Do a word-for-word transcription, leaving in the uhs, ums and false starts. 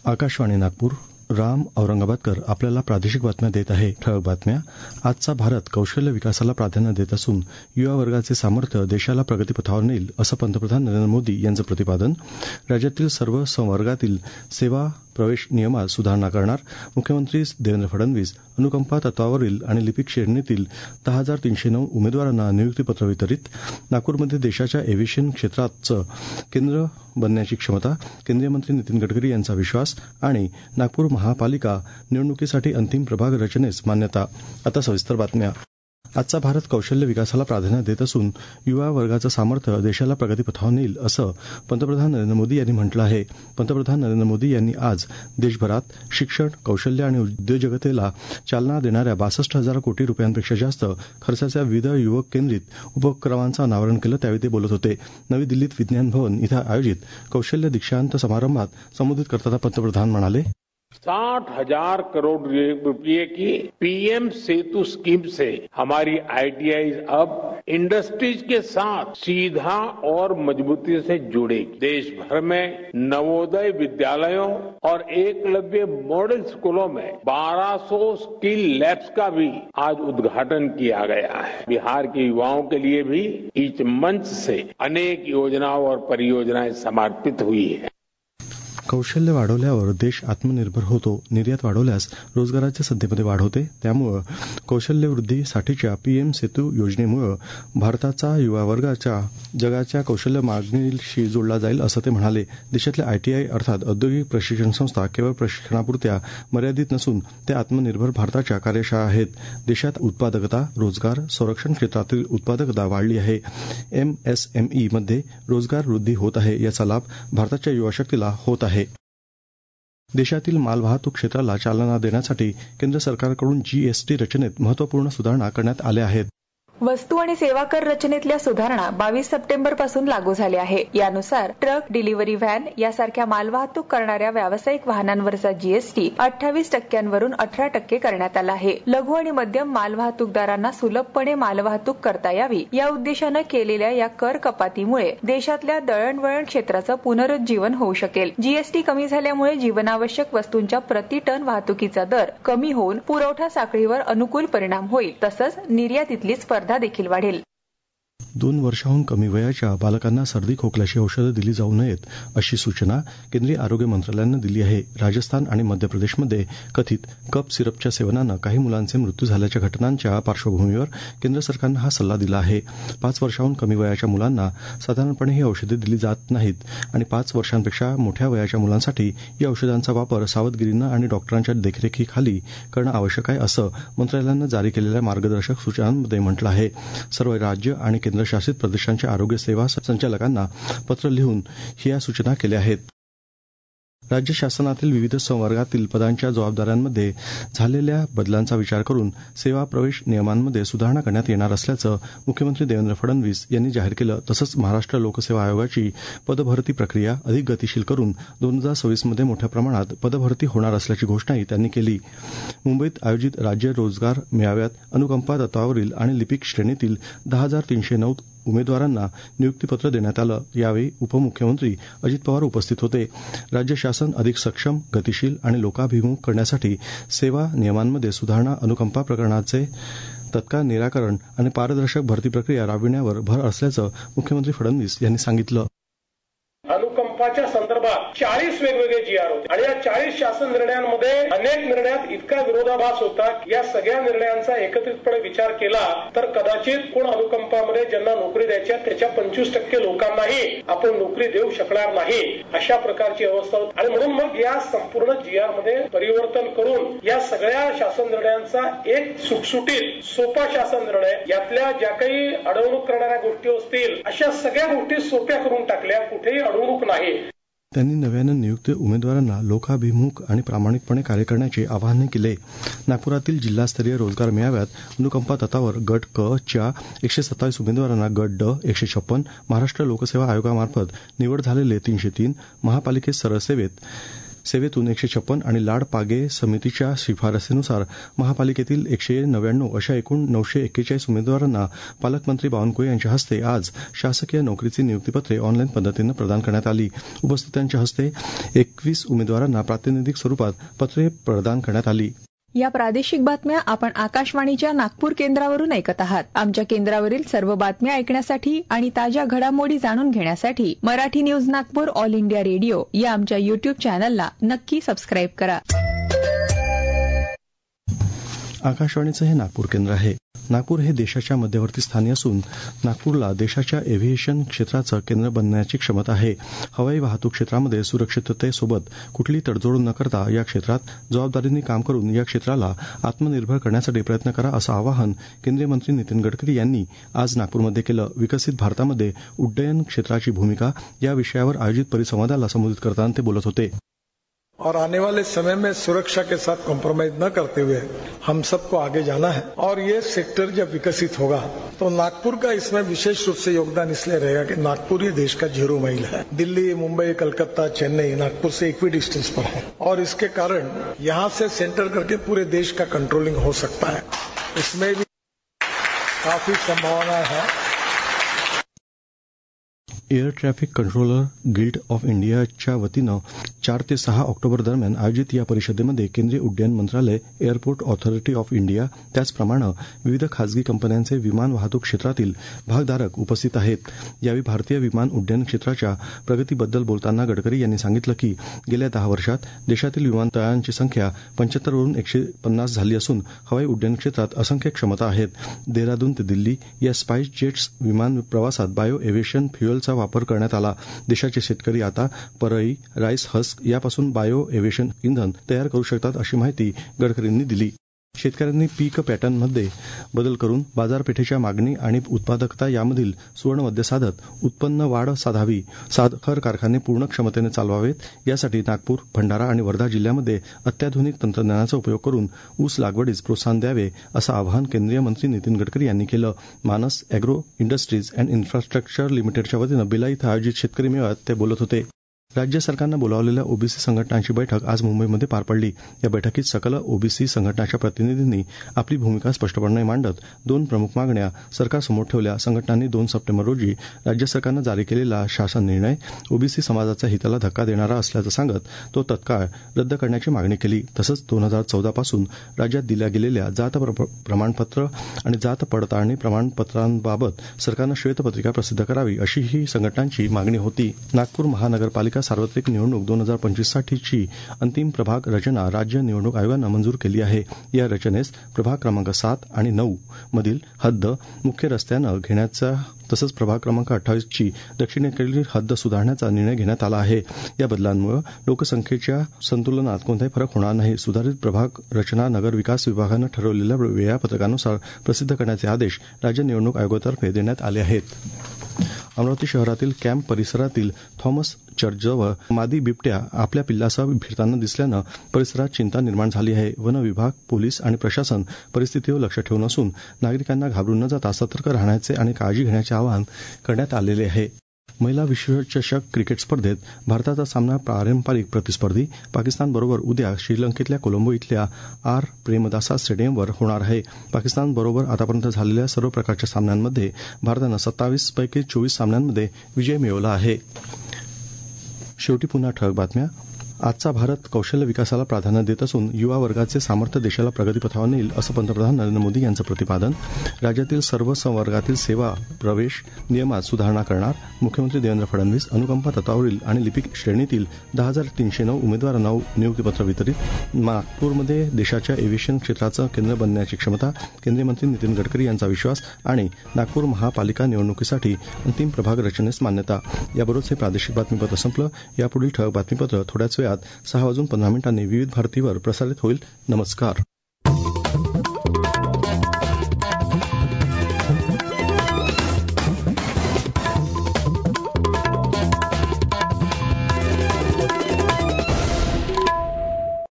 आकाशवाणी नागपूर. राम औरंगाबादकर आपल्याला प्रादेशिक बातम्या देत आहे. ठळक बातम्या. आजचा भारत कौशल्य विकासाला प्राधान्य देत असून युवा वर्गाचे सामर्थ्य देशाला प्रगतीपथावर नेईल असं पंतप्रधान नरेंद्र मोदी यांचं प्रतिपादन. राज्यातील सर्व संवर्गातील सेवा प्रवेश नियमात सुधारणा करणार. मुख्यमंत्री देवेंद्र फडणवीस. अनुकंपा तत्वावरील आणि लिपिक श्रेणीतील दहा हजार तीनशे नऊ उमेदवारांना नियुक्तीपत्र वितरित. नागपूरमध्ये देशाच्या एव्हिएशन क्षेत्राचं केंद्र बनण्याची क्षमता. केंद्रीय मंत्री नितीन गडकरी यांचा विश्वास. आणि नागपूर महापालिका निवडणुकीसाठी अंतिम प्रभाग रचनेस मान्यता. आता सविस्तर बातम्या. आजचा भारत कौशल्य विकासाला प्राधान्य देत असून युवा वर्गाचं सामर्थ्य देशाला प्रगतीपथावर नेईल असं पंतप्रधान नरेंद्र मोदी यांनी म्हटलं आहे. पंतप्रधान नरेंद्र मोदी यांनी आज देशभरात शिक्षण, कौशल्य आणि उद्योजकतेला चालना देणाऱ्या बासष्ट हजार कोटी रुपयांपेक्षा जास्त खर्चाच्या विविध युवक केंद्रित उपक्रमांचं अनावरण केलं, त्यावेळी ते बोलत होते. नवी दिल्लीत विज्ञान भवन इथं आयोजित कौशल्य दीक्षांत समारंभात संबोधित करताना पंतप्रधान म्हणाले, साठ हजार करोड़ रुपये की पीएम सेतु स्कीम से हमारी आईटीआई अब इंडस्ट्रीज के साथ सीधा और मजबूती से जुड़ेगी. देश भर में नवोदय विद्यालयों और एकलव्य मॉडल स्कूलों में बारह सौ स्किल लैब्स का भी आज उद्घाटन किया गया है. बिहार के युवाओं के लिए भी इस मंच से अनेक योजनाओं और परियोजनाएं समर्पित हुई है. कौशल्य वाढवल्यावर देश आत्मनिर्भर होतो. निर्यात वाढवल्यास रोजगाराच्या संधीमध्ये वाढ होते. त्यामुळे कौशल्यवृद्धीसाठीच्या पीएम सेतू योजनेमुळे भारताचा युवा वर्गाच्या जगाच्या कौशल्य मागणीशी जोडला जाईल असं ते म्हणाले. देशातल्या आयटीआय अर्थात औद्योगिक प्रशिक्षण संस्था केवळ प्रशिक्षणापुरत्या मर्यादित नसून त्या आत्मनिर्भर भारताच्या कार्यशाळा आहेत. देशात उत्पादकता, रोजगार, संरक्षण क्षेत्रातील उत्पादकता वाढली आहे. एमएसएमईमध्ये रोजगार वृद्धी होत आहे. याचा लाभ भारताच्या युवाशक्तीला होत आहे. देशातील मालवाहतूक क्षेत्राला चालना देण्यासाठी केंद्र सरकारकडून जीएसटी रचनेत महत्वपूर्ण सुधारणा करण्यात आल्या आहेत. वस्तू आणि सेवा कर रचनेतल्या सुधारणा बावीस सप्टेंबर पासून लागू झाल्या आहे. यानुसार ट्रक, डिलिव्हरी व्हॅन यासारख्या मालवाहतूक करणाऱ्या व्यावसायिक वाहनांवरचा जीएसटी अठ्ठावीस टक्क्यांवरून अठरा टक्के करण्यात आला आहे. लघु आणि मध्यम मालवाहतूकदारांना सुलभपणे मालवाहतूक करता यावी या उद्देशानं केलेल्या या कर कपातीमुळे देशातल्या दळणवळण क्षेत्राचं पुनरुज्जीवन होऊ शकेल. जीएसटी कमी झाल्यामुळे जीवनावश्यक वस्तूंच्या प्रति टन वाहतुकीचा दर कमी होऊन पुरवठा साखळीवर अनुकूल परिणाम होईल. तसंच निर्यातीतली स्पर्धा देखील वाढेल. दोन वर्षाहून कमी वयाच्या बालकांना सर्दी खोकल्याची औषधं दिली जाऊ नयेत अशी सूचना केंद्रीय आरोग्य मंत्रालयानं दिली आहे. राजस्थान आणि मध्य प्रदेशमध्ये कथित कप सिरपच्या सेवनानं काही मुलांचे मृत्यू झाल्याच्या घटनांच्या पार्श्वभूमीवर केंद्र सरकारनं हा सल्ला दिला आहे. पाच वर्षाहून कमी वयाच्या मुलांना साधारणपणे ही औषधे दिली जात नाहीत आणि पाच वर्षांपेक्षा मोठ्या वयाच्या मुलांसाठी या औषधांचा वापर सावधगिरीनं आणि डॉक्टरांच्या देखरेखीखाली करणं आवश्यक आहे असं मंत्रालयानं जारी केलेल्या मार्गदर्शक सूचनांमध्ये म्हटलं आहे. सर्व राज्य आणि केंद्रशासित प्रदेशांच्या आरोग्य सेवा संचालकांना पत्र लिहून या सूचना केल्या आहेत. राज्य शासनातील विविध संवर्गातील पदांच्या जबाबदाऱ्यांमध्ये झालेल्या बदलांचा विचार करून सेवा प्रवेश नियमांमध्ये सुधारणा करण्यात येणार असल्याचं मुख्यमंत्री देवेंद्र फडणवीस यांनी जाहीर केलं. तसंच महाराष्ट्र लोकसेवा आयोगाची पदभरती प्रक्रिया अधिक गतिशील करून दोन हजार सव्वीस मध्ये मोठ्या प्रमाणात पदभरती होणार असल्याची घोषणाही त्यांनी केली. मुंबईत आयोजित राज्य रोजगार मेळाव्यात अनुकंपा तत्वावरील आणि लिपिक श्रेणीतील दहा हजार तीनशे नऊ उमेदवारांना नियुक्तीपत्र देण्यात आलं. यावेळी उपमुख्यमंत्री अजित पवार उपस्थित होते. राज्य शासन अधिक सक्षम, गतिशील आणि लोकाभिमुख करण्यासाठी सेवा नियमांमध्ये सुधारणा, अनुकंपा प्रकरणाचे तत्काळ निराकरण आणि पारदर्शक भरती प्रक्रिया राबविण्यावर भर असल्याचं मुख्यमंत्री फडणवीस यांनी सांगितलं. अनुकंपाच्या संदर्भात चाळीस वेगवेगळे जी आर होते आणि या चाळीस शासन निर्णयांमध्ये अनेक निर्णयात इतका विरोधाभास होता की या सगळ्या निर्णयांचा एकत्रितपणे विचार केला तर कदाचित कोण अनुकंपामध्ये ज्यांना नोकरी द्यायच्या त्याच्या पंचवीस टक्के लोकांनाही आपण नोकरी देऊ शकणार नाही अशा प्रकारची अवस्था होती. आणि म्हणून मग या संपूर्ण जी आर मध्ये परिवर्तन करून या सगळ्या शासन निर्णयांचा एक सुटसुटीत सोपा शासन निर्णय यातल्या ज्या काही अडवणूक करणाऱ्या गोष्टी असतील अशा सगळ्या गोष्टी सोप्या करून टाकल्या. कुठेही अडवणूक नाही. त्यांनी नव्यानं नियुक्त उमेदवारांना लोकाभिमुख आणि प्रामाणिकपणे कार्य करण्याचे आवाहन केले. नागपुरातील जिल्हास्तरीय रोजगार मेळाव्यात अनुकंपा तत्वावर गट क च्या एकशे सत्तावीस उमेदवारांना गट ड एकशे छप्पन, महाराष्ट्र लोकसेवा आयोगामार्फत निवड झालेले तीनशे तीन, महापालिकेत सरसेवेत सेवेतून एकशे छप्पन आणि लाड पागे समितीच्या शिफारसीनुसार महापालिकेतील एकशे नव्याण्णव अशा एकूण नऊशे एक्केचाळीस उमेदवारांना पालकमंत्री बावनकुळे यांच्या हस्ते आज शासकीय नोकरीची नियुक्तीपत्रे ऑनलाईन पद्धतीनं प्रदान करण्यात आली. उपस्थितांच्या हस्ते एकवीस उमेदवारांना प्रातिनिधिक स्वरूपात पत्रे प्रदान करण्यात आली. या प्रादेशिक बातम्या आपण आकाशवाणीच्या नागपूर केंद्रावरून ऐकत आहात. आमच्या केंद्रावरील सर्व बातम्या ऐकण्यासाठी आणि ताज्या घडामोडी जाणून घेण्यासाठी Marathi news Nagpur All India Radio या आमच्या युट्यूब चॅनलला नक्की सबस्क्राईब करा. आकाशवाणीचं हे नागपूर केंद्र आहे. नागपूर हे देशाच्या मध्यवर्ती स्थानी असून नागपूरला देशाच्या एव्हिएशन क्षेत्राचं केंद्र बनण्याची क्षमता आहे. हवाई वाहतूक क्षेत्रामध्ये सुरक्षिततेसोबत कुठली तडजोड न करता या क्षेत्रात जबाबदारीने काम करून या क्षेत्राला आत्मनिर्भर करण्यासाठी प्रयत्न करा असं आवाहन केंद्रीय मंत्री नितीन गडकरी यांनी आज नागपूरमध्ये केलं. विकसित भारतामध्ये उड्डयन क्षेत्राची भूमिका या विषयावर आयोजित परिसंवादाला संबोधित करताना ते बोलत होते. और आने वाले समय में सुरक्षा के साथ कॉम्प्रोमाइज न करते हुए हम सबको आगे जाना है. और ये सेक्टर जब विकसित होगा तो नागपुर का इसमें विशेष रूप से योगदान इसलिए रहेगा कि नागपुर ये देश का जीरो माइल है. दिल्ली, मुंबई, कलकत्ता, चेन्नई नागपुर से इक्वी डिस्टेंस पर है और इसके कारण यहाँ से सेंटर करके पूरे देश का कंट्रोलिंग हो सकता है. इसमें भी काफी संभावना है. Air traffic controller guild of इंडियाच्या वतीनं चार ते सहा ऑक्टोबर दरम्यान आयोजित या परिषदेमध्ये केंद्रीय उड्डयन मंत्रालय, एअरपोर्ट ऑथॉरिटी ऑफ इंडिया त्याचप्रमाणे विविध खासगी कंपन्यांचे विमान वाहतूक क्षेत्रातील भागधारक उपस्थित आहेत. यावेळी भारतीय विमान उड्डयन क्षेत्राच्या प्रगतीबद्दल बोलताना गडकरी यांनी सांगितलं की गेल्या दहा वर्षात देशातील विमानतळांची संख्या पंच्याहत्तर वरून एकशे पन्नास झाली असून हवाई उड्डयन क्षेत्रात असंख्य क्षमता आहेत. देहरादून ते दिल्ली या स्पाइस जेट्स विमान प्रवासात बायो एव्हिएशन फ्युएलचा वापर करण्यात आला. देशाचे शेतकरी आता परळी, राईस हस्क यापासून बायो एव्हिएशन इंधन तयार करू शकतात अशी माहिती गडकरींनी दिली. शेतकऱ्यांनी पीक पॅटर्नमध्ये बदल करून बाजारपेठेच्या मागणी आणि उत्पादकता यामधील सुवर्णमध्य साधत उत्पन्न वाढ साधावी. साखर कारखाने पूर्ण क्षमतेने चालवावेत. यासाठी नागपूर, भंडारा आणि वर्धा जिल्ह्यामध्ये अत्याधुनिक तंत्रज्ञानाचा उपयोग करून ऊस लागवडीस प्रोत्साहन द्यावे असं आवाहन केंद्रीय मंत्री नितीन गडकरी यांनी केलं. मानस अॅग्रो इंडस्ट्रीज अँड इन्फ्रास्ट्रक्चर लिमिटेडच्या वतीनं बिला इथं आयोजित शेतकरी मेळाव्यात ते बोलत होते. राज्य सरकारनं बोलावलेल्या ओबीसी संघटनांची बैठक आज मुंबईमध्ये पार पडली. या बैठकीत सकल ओबीसी संघटनाच्या प्रतिनिधींनी आपली भूमिका स्पष्टपणे मांडत दोन प्रमुख मागण्या सरकारसमोर ठेवल्या. संघटनांनी दोन सप्टेंबर रोजी राज्य सरकारनं जारी केलेला शासन निर्णय ओबीसी समाजाच्या हिताला धक्का देणारा असल्याचं सांगत तो तत्काळ रद्द करण्याची मागणी केली. तसंच दोन हजार चौदा पासून राज्यात दिल्या गेलेल्या जात प्रमाणपत्र आणि जात पडताळणी प्रमाणपत्रांबाबत सरकारनं श्वेतपत्रिका प्रसिद्ध करावी अशी ही संघटनांची मागणी होती. नागपूर महानगरपालिका सार्वत्रिक निवडणूक दोन हजार पंचवीस साठीची अंतिम प्रभाग रचना राज्य निवडणूक आयोगानं मंजूर केली आहे. या रचनेस प्रभाग क्रमांक सात आणि नऊ मधील हद्द मुख्य रस्त्यानं घेण्याचा तसंच प्रभाग क्रमांक अठ्ठावीस ची दक्षिणेकडील हद्द सुधारण्याचा निर्णय घेण्यात आला आहे. या बदलांमुळे लोकसंख्येच्या संतुलनात कोणताही फरक होणार नाही. सुधारित प्रभाग रचना नगर विकास विभागानं ठरवलेल्या वेळापत्रकानुसार प्रसिद्ध करण्याचे आदेश राज्य निवडणूक आयोगातर्फे देण्यात आले आहेत. अमरावती शहरातील कॅम्प परिसरातील थॉमस चर्चजवळ मादी बिबट्या आपल्या पिल्लासह फिरताना दिसल्यानं परिसरात चिंता निर्माण झाली आहे. वन विभाग, पोलीस आणि प्रशासन परिस्थितीवर लक्ष ठेवून असून नागरिकांना घाबरून न जाता सतर्क राहण्याचे आणि काळजी घेण्याचे आवाहन करण्यात आलेले आहे. महिला विश्वचषक क्रिकेट स्पर्धेत भारताचा सामना पारंपरिक प्रतिस्पर्धी पाकिस्तानबरोबर उद्या श्रीलंकेतल्या कोलंबो इथल्या आर प्रेमदासा स्टेडियमवर होणार आहे. पाकिस्तानबरोबर आतापर्यंत झालेल्या सर्व प्रकारच्या सामन्यांमध्ये भारतानं सत्तावीस पैकी चोवीस सामन्यांमध्ये विजय मिळवला आहे. शेवटी पुन्हा ठळक बातम्या. आजचा भारत कौशल्य विकासाला प्राधान्य देत असून युवा वर्गाचे सामर्थ्य देशाला प्रगतीपथावर नेईल असं पंतप्रधान नरेंद्र मोदी यांचं प्रतिपादन. राज्यातील सर्व संवर्गातील सेवा प्रवेश नियमात सुधारणा करणार मुख्यमंत्री देवेंद्र फडणवीस. अनुकंपा तत्वावरील आणि लिपिक श्रेणीतील दहा हजार तीनशे नऊ उमेदवारांना नियुक्तीपत्र वितरित. नागपूरमध्ये देशाच्या एव्हिएशन क्षेत्राचं केंद्र बनण्याची क्षमता केंद्रीय मंत्री नितीन गडकरी यांचा विश्वास. आणि नागपूर महापालिका निवडणुकीसाठी अंतिम प्रभाग रचनेस मान्यता. याबरोबरच हे प्रादेशिक बातमीपत्र संपलं. यापुढील ठळक बातमीपत्र थोड्याच वेळात सहा वाजून पंधरा मिनिटांनी विविध भारतीवर प्रसारित होईल. नमस्कार.